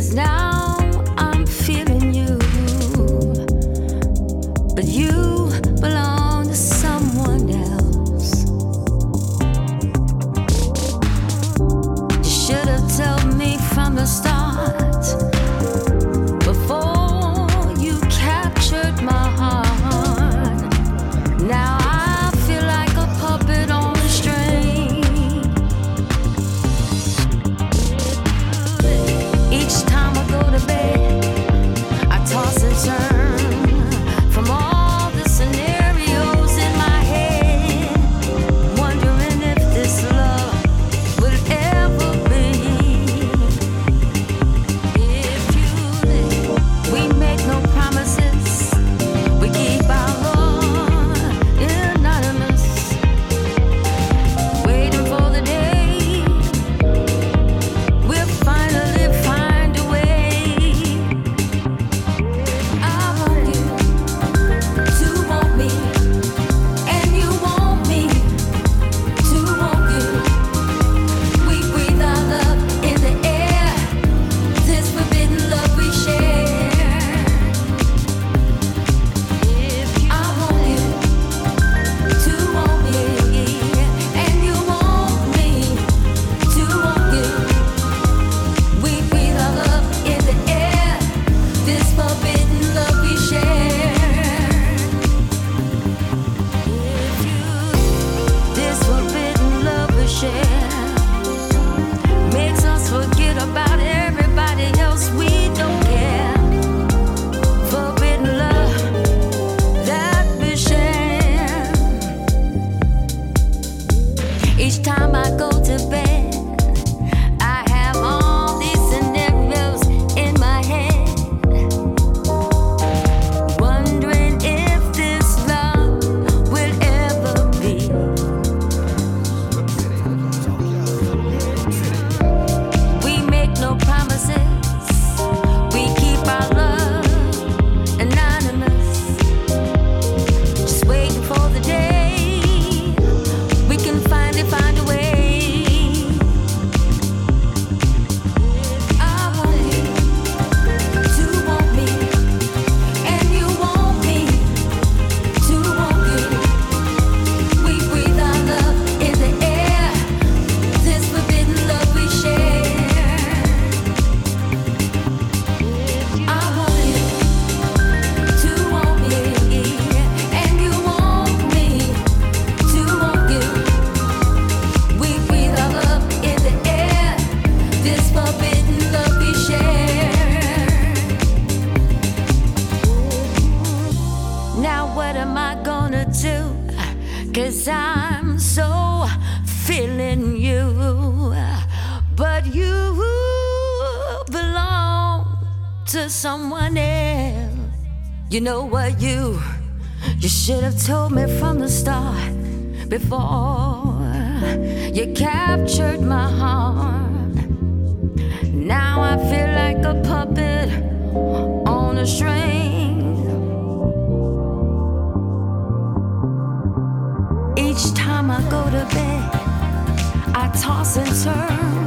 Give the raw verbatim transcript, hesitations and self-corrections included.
now I'm feeling you, but you belong to someone else. You should have told me from the start, before you captured my heart. Now I feel like a puppet on a string. Each time I go to bed, I toss and turn from all the scenarios in my head, wondering if this love will ever be. If you live, we make no promises, we keep our love anonymous, waiting for the day we'll finally find a way. I want you to want me, and you want me to want you. We breathe our love in the air, this forbidden love we share. I want you to want me, and you want me to want you. We breathe our love in the air, this forbidden love we share. If you, this forbidden love we share, makes us forget about everybody else. We don't care. Forbidden love that we share. Each time I go to bed, I have all these scenarios in my head, wondering if this love will ever be. We make no promises, we keep our love anonymous, just waiting for the day we can finally find a way. I want you to want me, and you want me to want you. We breathe our love in the air, this forbidden love we share. I want you to want me, and you want me to want you. We breathe our love in the air, this forbidden love we share. Now what am I gonna do? 'Cause I'm so feeling you, but you belong to someone else. You know what, you you should have told me from the start, before you captured my heart. Now I feel like a puppet on a string. Each time I go to bed, I toss and turn